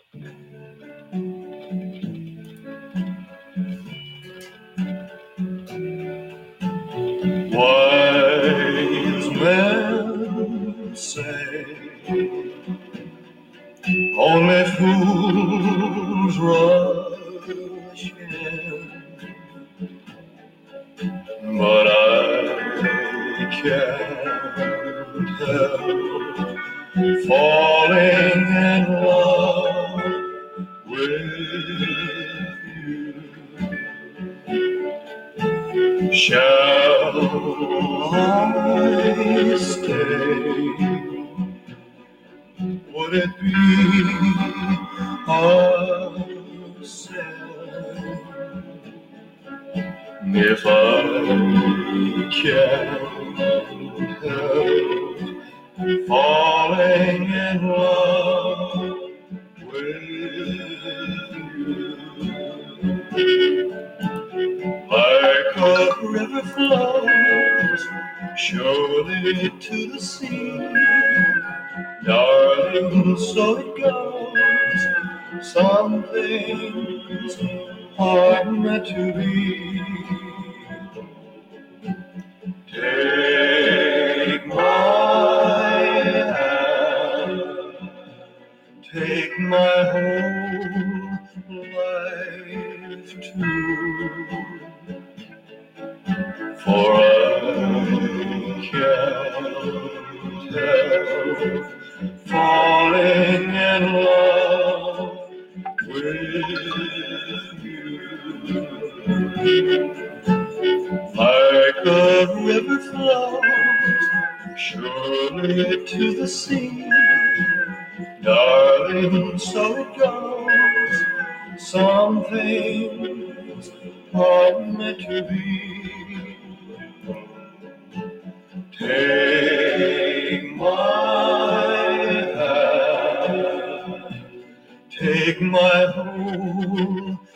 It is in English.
Wise men say only fools rush in, but I can't help falling in love with you. Shall I stay? Would it be a sin if I can't help falling in love with you? Like a river flows surely to the sea, darling, so it goes. Some things are meant to be. Take my hand, take my whole life too. For I can't help falling in love with you. Like a river flows surely to the sea, darling, so it goes. Some things are meant to be. Take my hand, take my whole